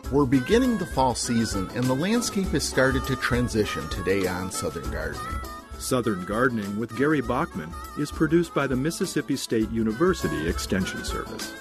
We're beginning the fall season, and the landscape has started to transition today on Southern Gardening. Southern Gardening with Gary Bachman is produced by the Mississippi State University Extension Service.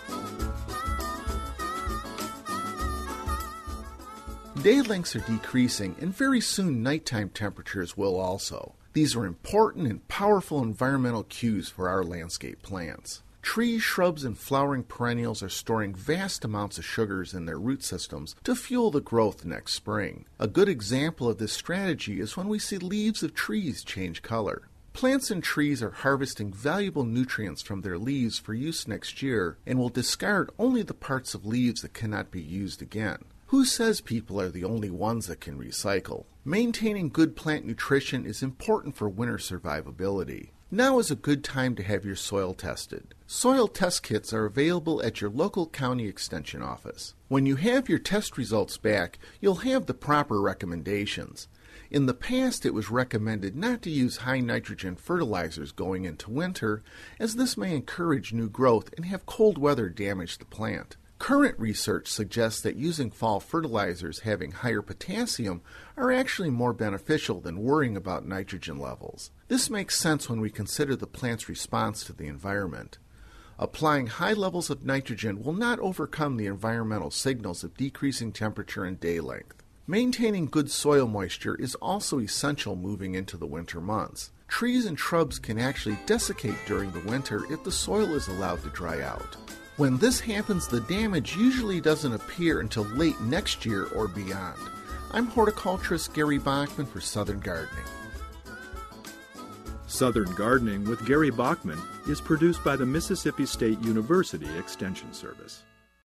Day lengths are decreasing, and very soon nighttime temperatures will also. These are important and powerful environmental cues for our landscape plants. Trees, shrubs, and flowering perennials are storing vast amounts of sugars in their root systems to fuel the growth next spring. A good example of this strategy is when we see leaves of trees change color. Plants and trees are harvesting valuable nutrients from their leaves for use next year and will discard only the parts of leaves that cannot be used again. Who says people are the only ones that can recycle? Maintaining good plant nutrition is important for winter survivability. Now is a good time to have your soil tested. Soil test kits are available at your local county extension office. When you have your test results back, you'll have the proper recommendations. In the past, it was recommended not to use high nitrogen fertilizers going into winter, as this may encourage new growth and have cold weather damage the plant. Current research suggests that using fall fertilizers having higher potassium are actually more beneficial than worrying about nitrogen levels. This makes sense when we consider the plant's response to the environment. Applying high levels of nitrogen will not overcome the environmental signals of decreasing temperature and day length. Maintaining good soil moisture is also essential moving into the winter months. Trees and shrubs can actually desiccate during the winter if the soil is allowed to dry out. When this happens, the damage usually doesn't appear until late next year or beyond. I'm horticulturist Gary Bachman for Southern Gardening. Southern Gardening with Gary Bachman is produced by the Mississippi State University Extension Service.